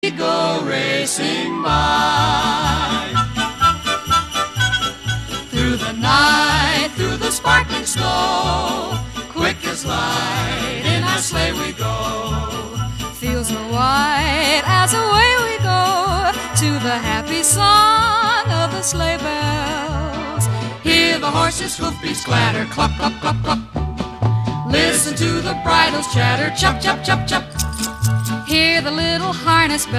We go racing by. Through the night, through the sparkling snow, quick as light, in our sleigh we go. Fields are white as away we go to the happy song of the sleigh bells. Hear the horses' hoofbeats clatter, cluck, cluck, cluck, cluck. Listen to the bridles chatter, chup, chup, chup, chup. Hear the little harness bells